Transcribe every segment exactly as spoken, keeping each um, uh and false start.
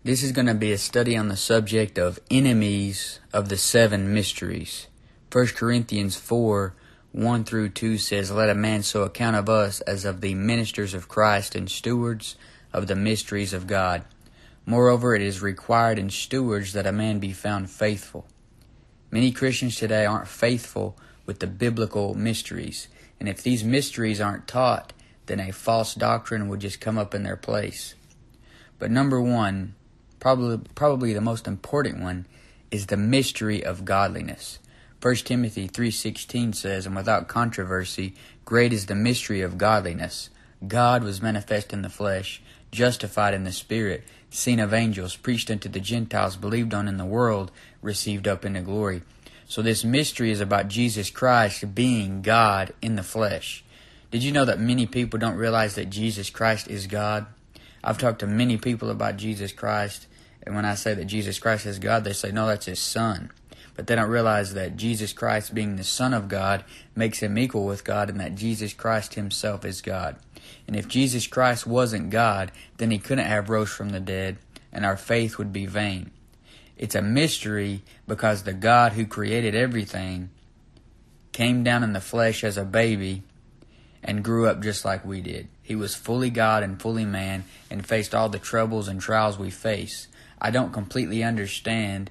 This is going to be a study on the subject of enemies of the seven mysteries. First Corinthians four, one through two says, "Let a man so account of us as of the ministers of Christ and stewards of the mysteries of God. Moreover, it is required in stewards that a man be found faithful." Many Christians today aren't faithful with the biblical mysteries. And if these mysteries aren't taught, then a false doctrine will just come up in their place. But number one, probably probably the most important one, is the mystery of godliness. First Timothy three sixteen says, "And without controversy, great is the mystery of godliness. God was manifest in the flesh, justified in the Spirit, seen of angels, preached unto the Gentiles, believed on in the world, received up into glory." So this mystery is about Jesus Christ being God in the flesh. Did you know that many people don't realize that Jesus Christ is God? I've talked to many people about Jesus Christ, and when I say that Jesus Christ is God, they say, no, that's His Son. But they don't realize that Jesus Christ, being the Son of God, makes Him equal with God, and that Jesus Christ Himself is God. And if Jesus Christ wasn't God, then He couldn't have rose from the dead, and our faith would be vain. It's a mystery because the God who created everything came down in the flesh as a baby and grew up just like we did. He was fully God and fully man and faced all the troubles and trials we face. I don't completely understand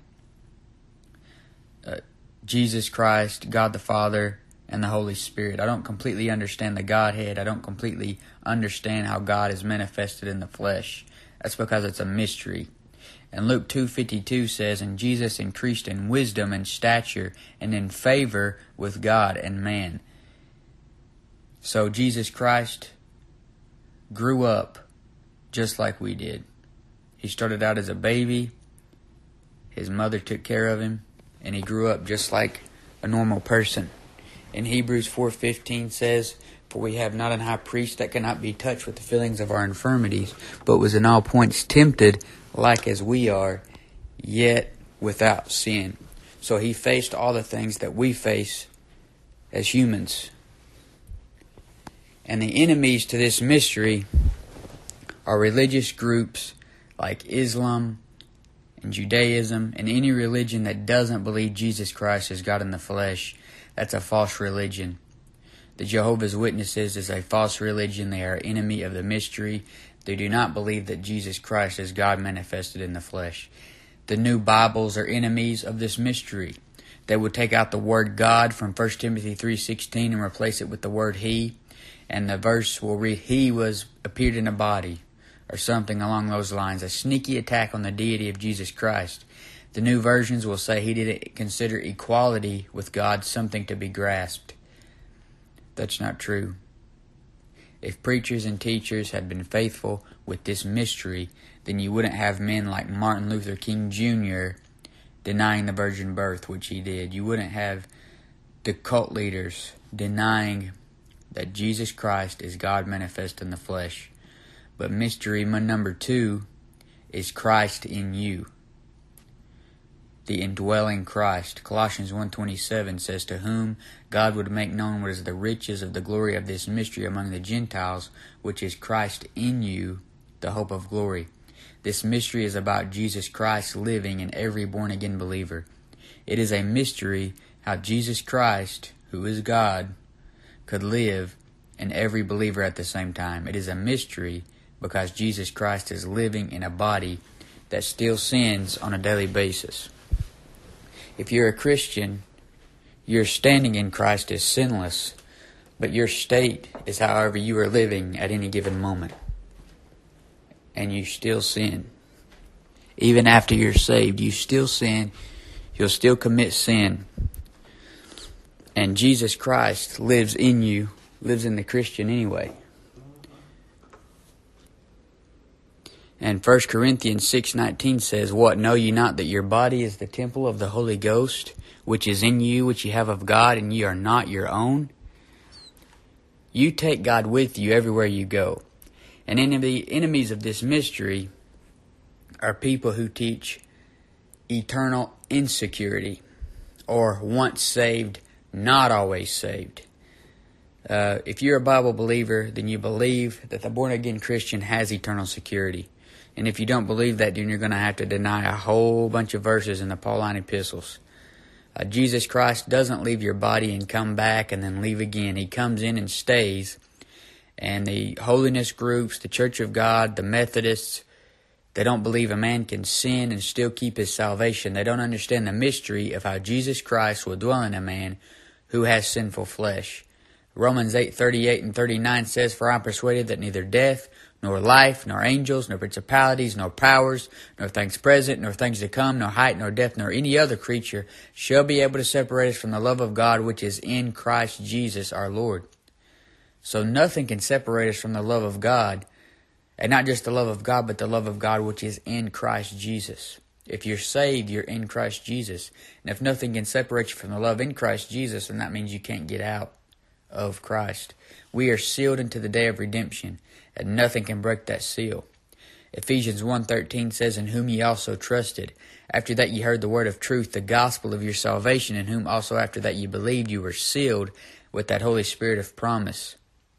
uh, Jesus Christ, God the Father, and the Holy Spirit. I don't completely understand the Godhead. I don't completely understand how God is manifested in the flesh. That's because it's a mystery. And Luke two fifty-two says, "And Jesus increased in wisdom and stature and in favor with God and man." So Jesus Christ grew up just like we did. He started out as a baby. His mother took care of him, and he grew up just like a normal person. In Hebrews four fifteen says, "For we have not an high priest that cannot be touched with the feelings of our infirmities, but was in all points tempted like as we are, yet without sin." So He faced all the things that we face as humans. And the enemies to this mystery are religious groups like Islam and Judaism and any religion that doesn't believe Jesus Christ is God in the flesh. That's a false religion. The Jehovah's Witnesses is a false religion. They are enemy of the mystery. They do not believe that Jesus Christ is God manifested in the flesh. The new Bibles are enemies of this mystery. They would take out the word God from First Timothy three sixteen and replace it with the word He. And the verse will read, "He was appeared in a body," or something along those lines. A sneaky attack on the deity of Jesus Christ. The new versions will say He didn't consider equality with God something to be grasped. That's not true. If preachers and teachers had been faithful with this mystery, then you wouldn't have men like Martin Luther King Junior denying the virgin birth, which he did. You wouldn't have the cult leaders denying that Jesus Christ is God manifest in the flesh. But mystery number two is Christ in you. The indwelling Christ. Colossians one twenty-seven says, "To whom God would make known what is the riches of the glory of this mystery among the Gentiles, which is Christ in you, the hope of glory." This mystery is about Jesus Christ living in every born-again believer. It is a mystery how Jesus Christ, who is God, could live in every believer at the same time. It is a mystery because Jesus Christ is living in a body that still sins on a daily basis. If you're a Christian, your standing in Christ is sinless, but your state is however you are living at any given moment. And you still sin. Even after you're saved, you still sin. You'll still commit sin. And Jesus Christ lives in you, lives in the Christian anyway. And First Corinthians six nineteen says, "What, know ye not that your body is the temple of the Holy Ghost, which is in you, which ye have of God, and ye are not your own?" You take God with you everywhere you go. And enemy, enemies of this mystery are people who teach eternal insecurity, or once saved, not always saved. Uh, if you're a Bible believer, then you believe that the born-again Christian has eternal security. And if you don't believe that, then you're going to have to deny a whole bunch of verses in the Pauline epistles. Uh, Jesus Christ doesn't leave your body and come back and then leave again. He comes in and stays. And the holiness groups, the Church of God, the Methodists, they don't believe a man can sin and still keep his salvation. They don't understand the mystery of how Jesus Christ will dwell in a man who has sinful flesh. Romans eight thirty-eight and thirty-nine says, "For I am persuaded that neither death, nor life, nor angels, nor principalities, nor powers, nor things present, nor things to come, nor height, nor depth, nor any other creature shall be able to separate us from the love of God which is in Christ Jesus our Lord." So nothing can separate us from the love of God, and not just the love of God, but the love of God which is in Christ Jesus. If you're saved, you're in Christ Jesus. And if nothing can separate you from the love in Christ Jesus, then that means you can't get out of Christ. We are sealed into the day of redemption, and nothing can break that seal. Ephesians one thirteen says, "In whom ye also trusted. After that ye heard the word of truth, the gospel of your salvation, in whom also after that ye believed, you were sealed with that Holy Spirit of promise."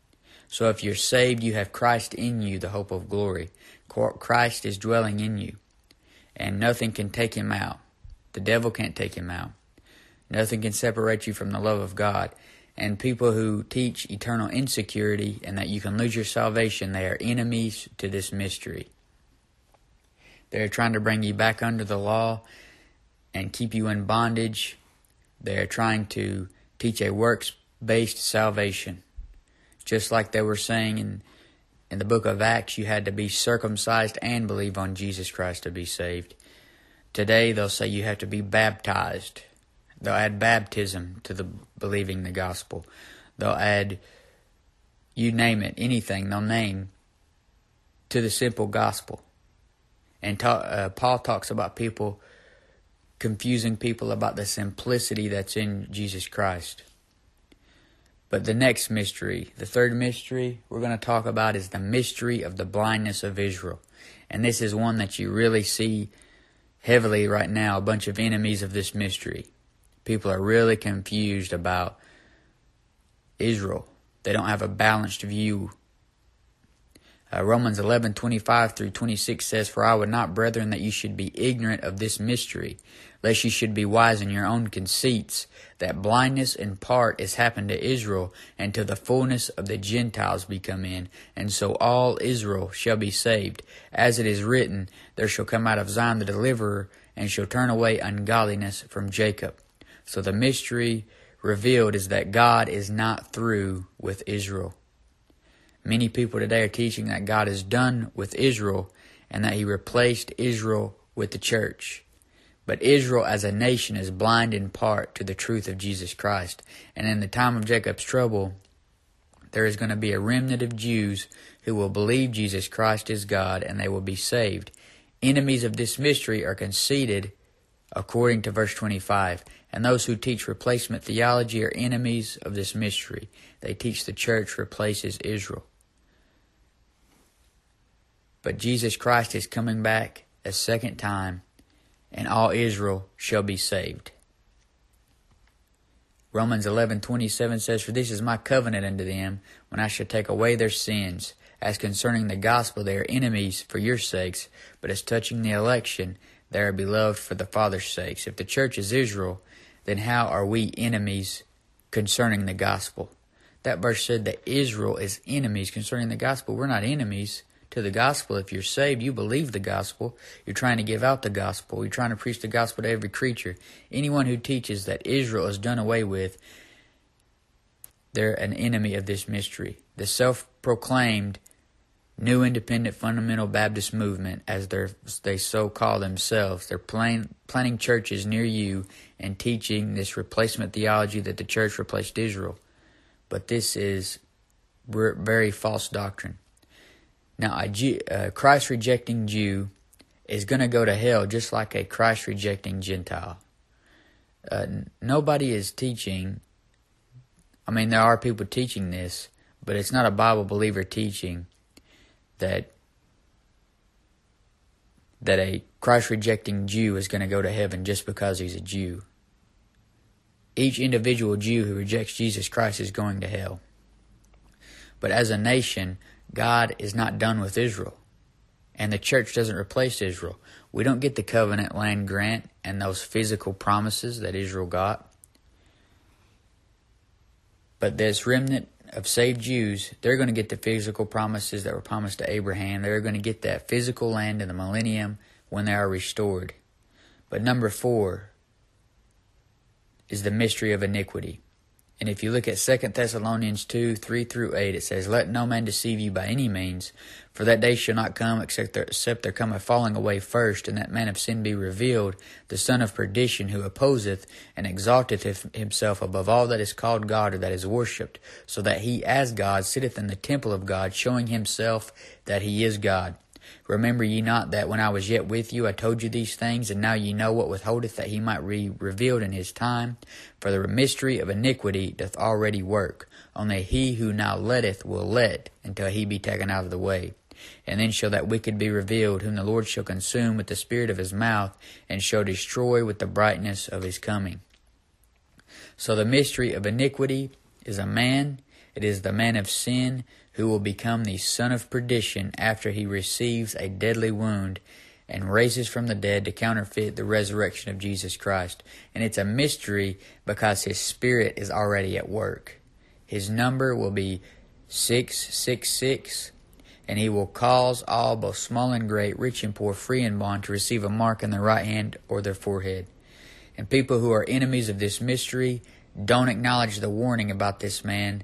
So if you're saved, you have Christ in you, the hope of glory. Christ is dwelling in you, and nothing can take him out. The devil can't take him out. Nothing can separate you from the love of God. And people who teach eternal insecurity and that you can lose your salvation, they are enemies to this mystery. They're trying to bring you back under the law and keep you in bondage. They're trying to teach a works-based salvation. Just like they were saying in, in the book of Acts, you had to be circumcised and believe on Jesus Christ to be saved. Today, they'll say you have to be baptized. They'll add baptism to the believing the gospel. They'll add, you name it, anything they'll name to the simple gospel. And ta- uh, Paul talks about people confusing people about the simplicity that's in Jesus Christ. But the next mystery, the third mystery we're going to talk about is the mystery of the blindness of Israel. And this is one that you really see heavily right now, a bunch of enemies of this mystery. People are really confused about Israel. They don't have a balanced view. Uh, Romans eleven twenty-five through twenty-six says, "For I would not, brethren, that you should be ignorant of this mystery, lest you should be wise in your own conceits, that blindness in part is happened to Israel, and till the fullness of the Gentiles be come in, and so all Israel shall be saved. As it is written, there shall come out of Zion the deliverer, and shall turn away ungodliness from Jacob." So the mystery revealed is that God is not through with Israel. Many people today are teaching that God is done with Israel and that he replaced Israel with the church. But Israel as a nation is blind in part to the truth of Jesus Christ. And in the time of Jacob's trouble, there is going to be a remnant of Jews who will believe Jesus Christ is God and they will be saved. Enemies of this mystery are conceited according to verse twenty-five. And those who teach replacement theology are enemies of this mystery. They teach the church replaces Israel. But Jesus Christ is coming back a second time, and all Israel shall be saved. Romans eleven twenty-seven says, "For this is my covenant unto them, when I shall take away their sins. As concerning the gospel, they are enemies for your sakes, but as touching the election, they are beloved for the Father's sakes." If the church is Israel, then how are we enemies concerning the gospel? That verse said that Israel is enemies concerning the gospel. We're not enemies to the gospel. If you're saved, you believe the gospel. You're trying to give out the gospel. You're trying to preach the gospel to every creature. Anyone who teaches that Israel is done away with, they're an enemy of this mystery. The self-proclaimed New Independent Fundamental Baptist Movement, as they're, they so call themselves, they're plan, planning churches near you and teaching this replacement theology that the church replaced Israel. But this is very false doctrine. Now, a Jew, a Christ-rejecting Jew is going to go to hell just like a Christ-rejecting Gentile. Uh, nobody is teaching, I mean, there are people teaching this, but it's not a Bible believer teaching that that a Christ-rejecting Jew is going to go to heaven just because he's a Jew. Each individual Jew who rejects Jesus Christ is going to hell. But as a nation, God is not done with Israel. And the church doesn't replace Israel. We don't get the covenant land grant and those physical promises that Israel got. But this remnant of saved Jews, they're going to get the physical promises that were promised to Abraham. They're going to get that physical land in the millennium when they are restored. But number four is the mystery of iniquity. And if you look at Second Thessalonians two, three through eight, it says, "Let no man deceive you by any means, for that day shall not come except there, except there come a falling away first, and that man of sin be revealed, the son of perdition, who opposeth and exalteth himself above all that is called God or that is worshipped, so that he as God sitteth in the temple of God, showing himself that he is God. Remember ye not that when I was yet with you I told you these things, and now ye know what withholdeth, that he might be revealed in his time? For the mystery of iniquity doth already work. Only he who now letteth will let, until he be taken out of the way. And then shall that wicked be revealed, whom the Lord shall consume with the spirit of his mouth, and shall destroy with the brightness of his coming." So the mystery of iniquity is a man. It is the man of sin who will become the son of perdition after he receives a deadly wound and raises from the dead to counterfeit the resurrection of Jesus Christ. And it's a mystery because his spirit is already at work. His number will be six six six, and he will cause all, both small and great, rich and poor, free and bond, to receive a mark in their right hand or their forehead. And people who are enemies of this mystery don't acknowledge the warning about this man,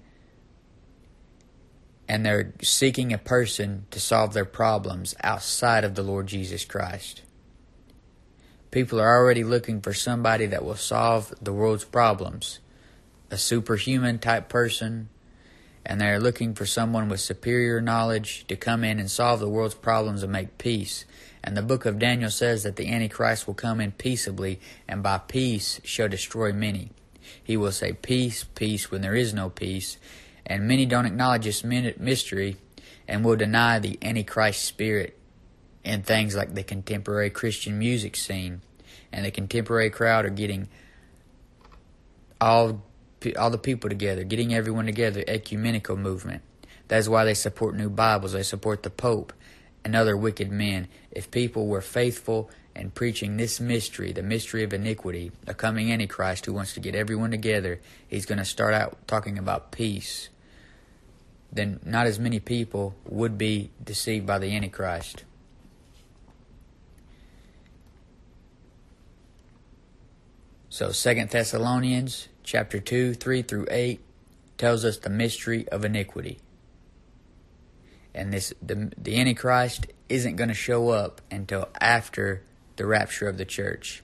and they're seeking a person to solve their problems outside of the Lord Jesus Christ. People are already looking for somebody that will solve the world's problems, a superhuman type person, and they're looking for someone with superior knowledge to come in and solve the world's problems and make peace. And the book of Daniel says that the Antichrist will come in peaceably, and by peace shall destroy many. He will say peace, peace, when there is no peace. And many don't acknowledge this mystery and will deny the Antichrist spirit in things like the contemporary Christian music scene. And the contemporary crowd are getting all, all the people together, getting everyone together, ecumenical movement. That's why they support new Bibles. They support the Pope and other wicked men. If people were faithful in preaching this mystery, the mystery of iniquity, a coming Antichrist who wants to get everyone together, he's going to start out talking about peace. Then not as many people would be deceived by the Antichrist. So Second Thessalonians chapter two, three through eight tells us the mystery of iniquity. And this the, the Antichrist isn't going to show up until after the rapture of the church.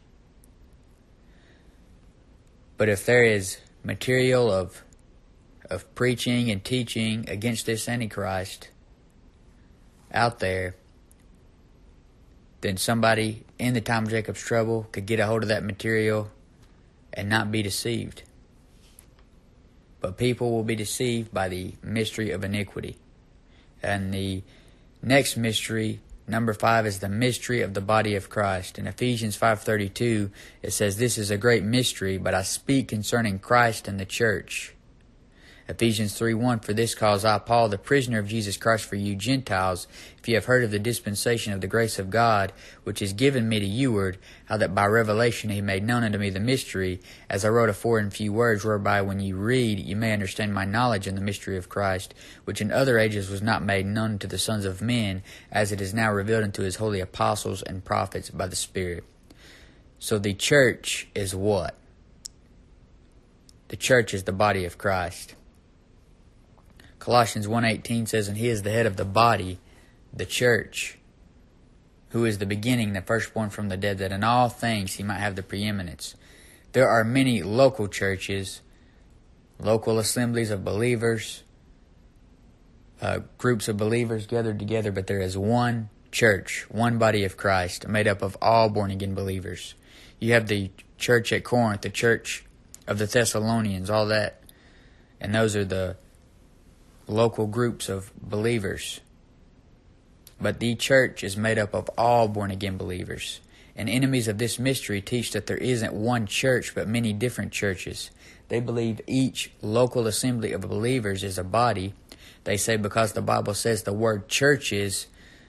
But if there is material of of preaching and teaching against this Antichrist out there, then somebody in the time of Jacob's trouble could get a hold of that material and not be deceived. But people will be deceived by the mystery of iniquity. And the next mystery, number five, is the mystery of the body of Christ. In Ephesians five thirty-two, it says, "This is a great mystery, but I speak concerning Christ and the church." Ephesians three one, "For this cause I, Paul, the prisoner of Jesus Christ for you Gentiles, if you have heard of the dispensation of the grace of God, which is given me to youward, how that by revelation he made known unto me the mystery, as I wrote afore in few words, whereby when you read you may understand my knowledge in the mystery of Christ, which in other ages was not made known to the sons of men, as it is now revealed unto his holy apostles and prophets by the Spirit." So the church is what? The church is the body of Christ. Colossians one eighteen says, "And he is the head of the body, the church, who is the beginning, the firstborn from the dead, that in all things he might have the preeminence." There are many local churches, local assemblies of believers, uh, groups of believers gathered together, but there is one church, one body of Christ, made up of all born-again believers. You have the church at Corinth, the church of the Thessalonians, all that, and those are the local groups of believers. But the church is made up of all born-again believers. And enemies of this mystery teach that there isn't one church but many different churches. They believe each local assembly of believers is a body. They say because the Bible says the word churches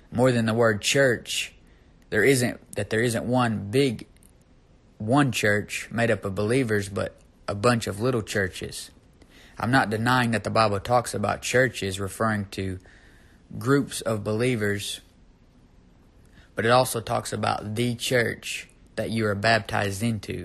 more than the word church, there isn't that there isn't one big one church made up of believers, but a bunch of little churches. I'm not denying that the Bible talks about churches referring to groups of believers, but it also talks about the church that you are baptized into.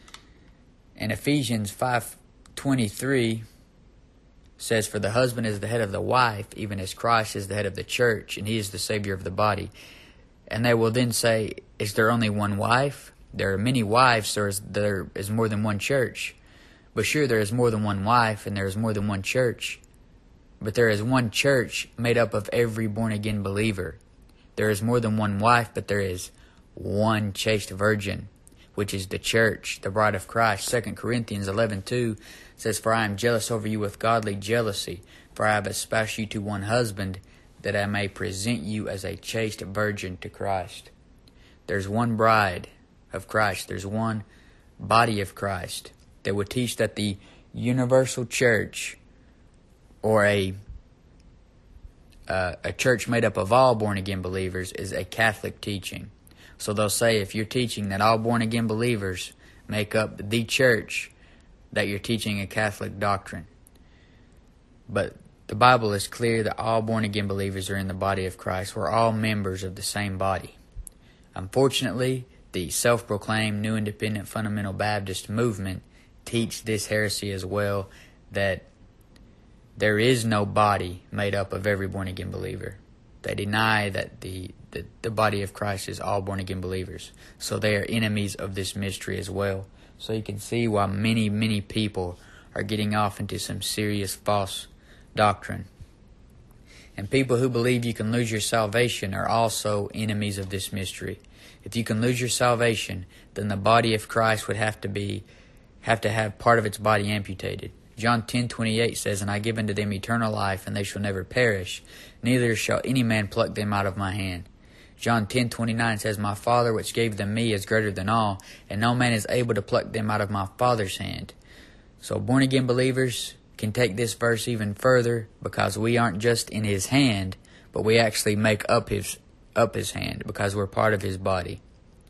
And Ephesians five twenty-three says, "For the husband is the head of the wife, even as Christ is the head of the church, and he is the Savior of the body." And they will then say, is there only one wife? There are many wives, so is, there is more than one church. But sure, there is more than one wife, and there is more than one church. But there is one church made up of every born-again believer. There is more than one wife, but there is one chaste virgin, which is the church, the bride of Christ. Second Corinthians eleven two says, "For I am jealous over you with godly jealousy, for I have espoused you to one husband, that I may present you as a chaste virgin to Christ." There's one bride of Christ. There's one body of Christ that would teach that the universal church, or a uh, a church made up of all born-again believers, is a Catholic teaching. So they'll say, if you're teaching that all born-again believers make up the church, that you're teaching a Catholic doctrine. But the Bible is clear that all born-again believers are in the body of Christ. We're all members of the same body. Unfortunately, the self-proclaimed New Independent Fundamental Baptist movement teach this heresy as well, that there is no body made up of every born-again believer. They deny that the, the, the body of Christ is all born-again believers. So they are enemies of this mystery as well. So you can see why many, many people are getting off into some serious false doctrine. And people who believe you can lose your salvation are also enemies of this mystery. If you can lose your salvation, then the body of Christ would have to be have to have part of its body amputated. John ten twenty-eight says, "And I give unto them eternal life, and they shall never perish, neither shall any man pluck them out of my hand." John ten twenty-nine says, "My Father which gave them me is greater than all, and no man is able to pluck them out of my Father's hand." So born-again believers can take this verse even further, because we aren't just in his hand, but we actually make up his up his hand, because we're part of his body.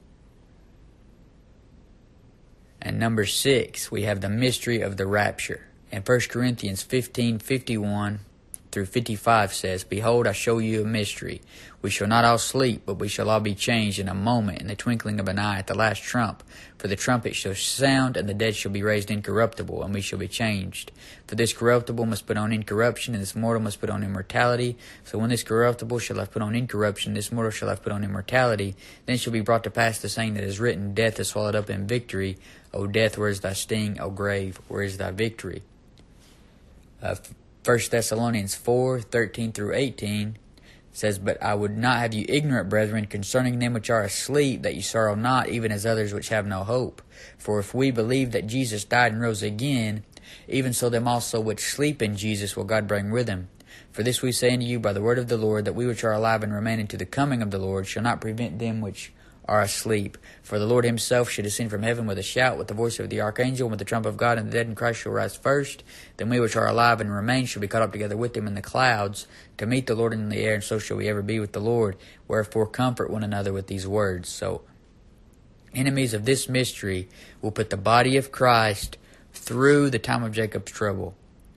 And number six, we have the mystery of the rapture. And First Corinthians fifteen fifty-one through fifty-five says, "Behold, I show you a mystery. We shall not all sleep, but we shall all be changed in a moment, in the twinkling of an eye, at the last trump. For the trumpet shall sound, and the dead shall be raised incorruptible, and we shall be changed. For this corruptible must put on incorruption, and this mortal must put on immortality. So when this corruptible shall have put on incorruption, this mortal shall have put on immortality, then shall be brought to pass the saying that is written, Death is swallowed up in victory. O death, where is thy sting? O grave, where is thy victory?" Uh, First Thessalonians four thirteen through eighteen says, "But I would not have you ignorant, brethren, concerning them which are asleep, that ye sorrow not, even as others which have no hope. For if we believe that Jesus died and rose again, even so them also which sleep in Jesus will God bring with him. For this we say unto you by the word of the Lord, that we which are alive and remain unto the coming of the Lord shall not prevent them which are asleep. For the Lord himself shall descend from heaven with a shout, with the voice of the archangel, and with the trump of God, and the dead in Christ shall rise first. Then we which are alive and remain shall be caught up together with them in the clouds, to meet the Lord in the air, and so shall we ever be with the Lord. Wherefore comfort one another with these words." So, enemies of this mystery will put the body of Christ through the time of Jacob's trouble.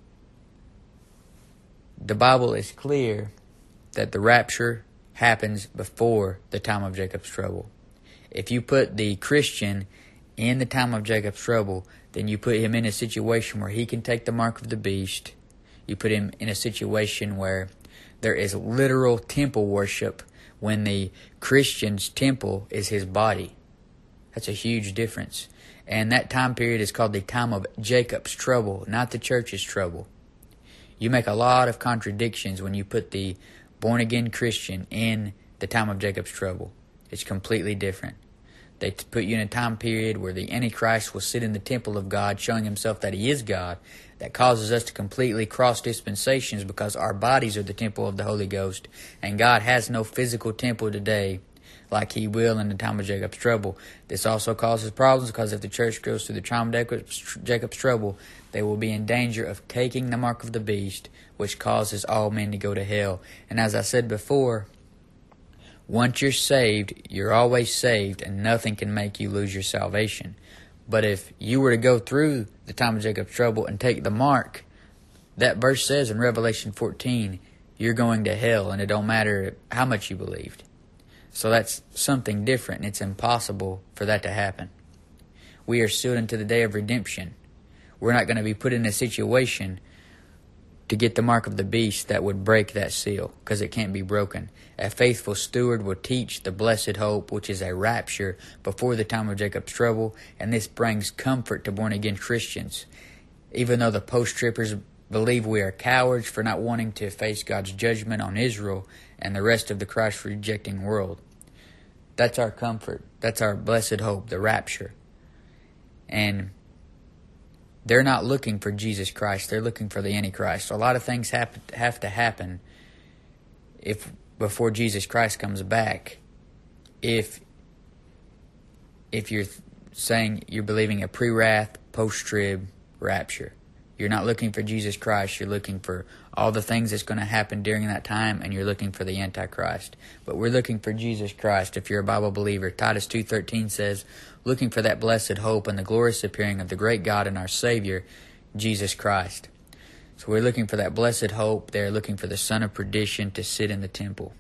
The Bible is clear that the rapture happens before the time of Jacob's trouble. If you put the Christian in the time of Jacob's trouble, then you put him in a situation where he can take the mark of the beast. You put him in a situation where there is literal temple worship, when the Christian's temple is his body. That's a huge difference. And that time period is called the time of Jacob's trouble, not the church's trouble. You make a lot of contradictions when you put the born-again Christian in the time of Jacob's trouble. It's completely different. They put you in a time period where the Antichrist will sit in the temple of God, showing himself that he is God. That causes us to completely cross dispensations, because our bodies are the temple of the Holy Ghost, and God has no physical temple today like he will in the time of Jacob's trouble. This also causes problems, because if the church goes through the time of Jacob's trouble, they will be in danger of taking the mark of the beast, which causes all men to go to hell. And as I said before, Once you're saved, you're always saved, and nothing can make you lose your salvation. But if you were to go through the time of Jacob's trouble and take the mark, that verse says in Revelation fourteen, you're going to hell, and it don't matter how much you believed. So that's something different, and it's impossible for that to happen. We are sealed unto the day of redemption. We're not going to be put in a situation to get the mark of the beast that would break that seal, because it can't be broken. A faithful steward will teach the blessed hope, which is a rapture before the time of Jacob's trouble, and this brings comfort to born-again Christians. Even though the post-trippers believe we are cowards for not wanting to face God's judgment on Israel and the rest of the Christ-rejecting world. That's our comfort. That's our blessed hope, the rapture. And they're not looking for Jesus Christ. They're looking for the Antichrist. A lot of things have, have to happen if before Jesus Christ comes back. If if you're saying you're believing a pre-wrath, post-trib rapture. You're not looking for Jesus Christ. You're looking for all the things that's going to happen during that time, and you're looking for the Antichrist. But we're looking for Jesus Christ if you're a Bible believer. Titus two thirteen says, looking for that blessed hope and the glorious appearing of the great God and our Savior, Jesus Christ. So we're looking for that blessed hope. They're looking for the son of perdition to sit in the temple.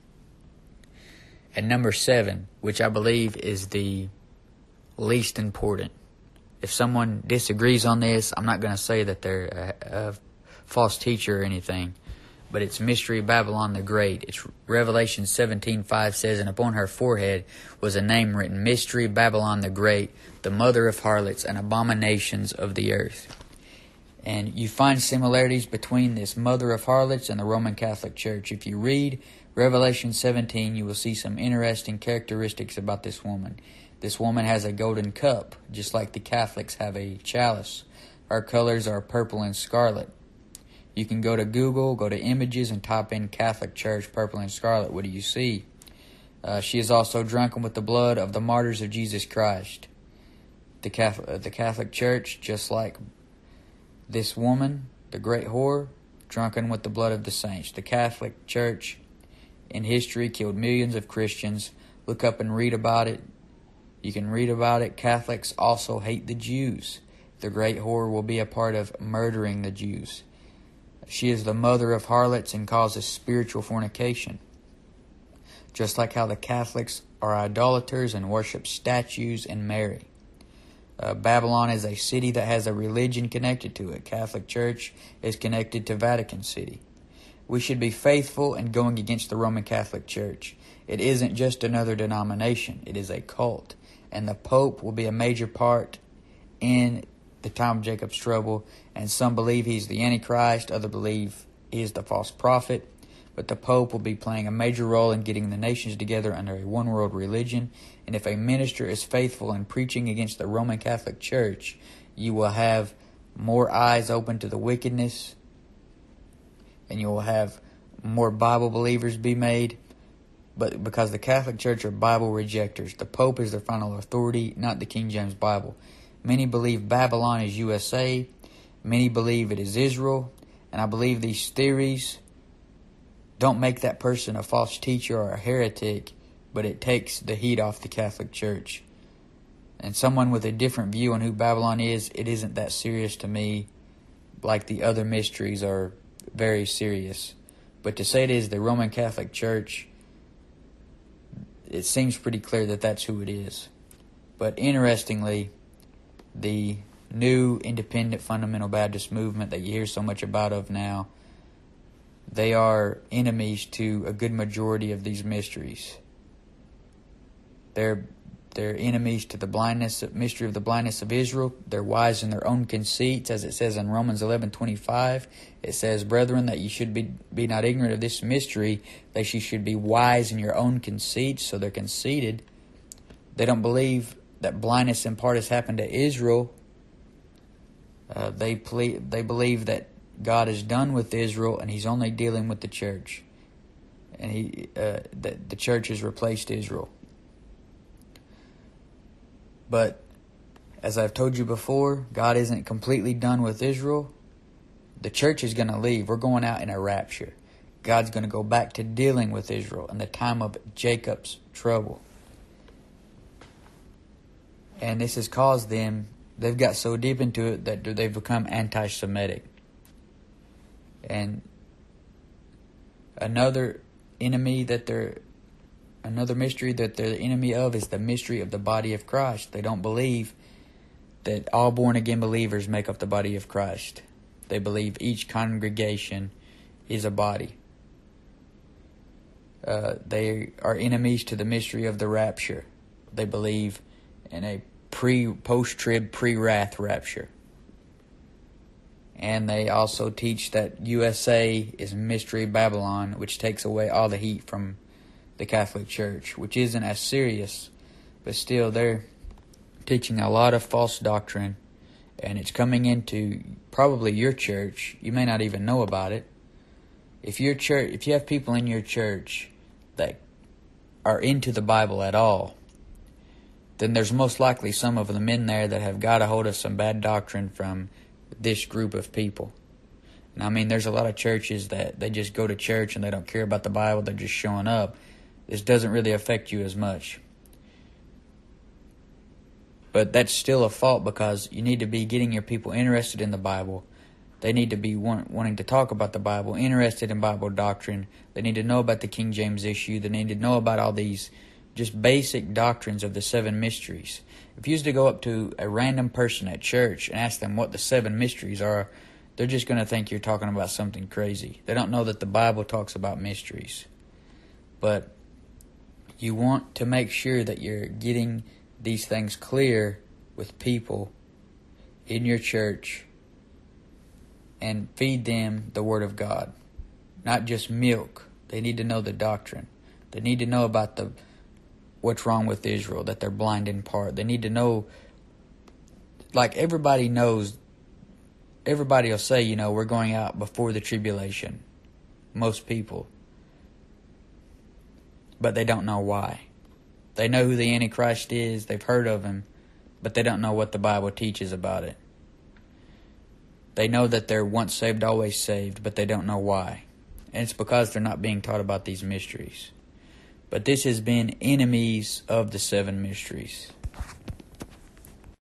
And number seven, which I believe is the least important. If someone disagrees on this, I'm not going to say that they're a, a false teacher or anything, but it's Mystery Babylon the Great. It's Revelation seventeen five says, and upon her forehead was a name written, Mystery Babylon the Great, the mother of harlots and abominations of the earth. And you find similarities between this mother of harlots and the Roman Catholic Church. If you read Revelation seventeen, you will see some interesting characteristics about this woman. This woman has a golden cup, just like the Catholics have a chalice. Our colors are purple and scarlet. You can go to Google, go to images, and type in Catholic Church, purple and scarlet. What do you see? Uh, she is also drunken with the blood of the martyrs of Jesus Christ. The Catholic, uh, the Catholic Church, just like this woman, the great whore, drunken with the blood of the saints. The Catholic Church in history killed millions of Christians. Look up and read about it. You can read about it. Catholics also hate the Jews. The great whore will be a part of murdering the Jews. She is the mother of harlots and causes spiritual fornication. Just like how the Catholics are idolaters and worship statues and Mary. Uh, Babylon is a city that has a religion connected to it. Catholic Church is connected to Vatican City. We should be faithful in going against the Roman Catholic Church. It isn't just another denomination. It is a cult. And the Pope will be a major part in the time of Jacob's trouble. And some believe he's the Antichrist. Others believe he is the false prophet. But the Pope will be playing a major role in getting the nations together under a one-world religion. And if a minister is faithful in preaching against the Roman Catholic Church, you will have more eyes open to the wickedness, and you will have more Bible believers be made. But because the Catholic Church are Bible rejectors, the Pope is their final authority, not the King James Bible. Many believe Babylon is U S A. Many believe it is Israel. And I believe these theories don't make that person a false teacher or a heretic, but it takes the heat off the Catholic Church. And someone with a different view on who Babylon is, it isn't that serious to me, like the other mysteries are very serious. But to say it is the Roman Catholic Church, it seems pretty clear that that's who it is. But interestingly, the new independent fundamental Baptist movement that you hear so much about of now, they are enemies to a good majority of these mysteries. They're they're enemies to the blindness mystery of the blindness of Israel. They're wise in their own conceits, as it says in Romans eleven twenty-five. It says, "Brethren, that you should be be not ignorant of this mystery, that you should be wise in your own conceits." So they're conceited. They don't believe that blindness in part has happened to Israel. Uh, they ple- they believe that God is done with Israel and He's only dealing with the church, and He uh, that the church has replaced Israel. But as I've told you before, God isn't completely done with Israel. The church is going to leave. We're going out in a rapture. God's going to go back to dealing with Israel in the time of Jacob's trouble. And this has caused them, they've got so deep into it that they've become anti-Semitic. And another enemy that they're, another mystery that they're the enemy of is the mystery of the body of Christ. They don't believe that all born-again believers make up the body of Christ. They believe each congregation is a body. Uh, they are enemies to the mystery of the rapture. They believe in a pre, post-trib, pre-wrath rapture. And they also teach that U S A is Mystery Babylon, which takes away all the heat from the Catholic Church, which isn't as serious, but still they're teaching a lot of false doctrine, and it's coming into probably your church. You may not even know about it. If your church, if you have people in your church that are into the Bible at all, then there's most likely some of them in there that have got a hold of some bad doctrine from this group of people. And I mean, there's a lot of churches that they just go to church and they don't care about the Bible. They're just showing up. This doesn't really affect you as much. But that's still a fault, because you need to be getting your people interested in the Bible. They need to be want, wanting to talk about the Bible, interested in Bible doctrine. They need to know about the King James issue. They need to know about all these just basic doctrines of the seven mysteries. If you used to go up to a random person at church and ask them what the seven mysteries are, they're just going to think you're talking about something crazy. They don't know that the Bible talks about mysteries. But you want to make sure that you're getting these things clear with people in your church and feed them the Word of God. Not just milk. They need to know the doctrine. They need to know about the what's wrong with Israel, that they're blind in part. They need to know, like everybody knows, everybody will say, you know, we're going out before the tribulation. Most people. But they don't know why. They know who the Antichrist is, they've heard of him, but they don't know what the Bible teaches about it. They know that they're once saved, always saved, but they don't know why. And it's because they're not being taught about these mysteries. But this has been Enemies of the Seven Mysteries.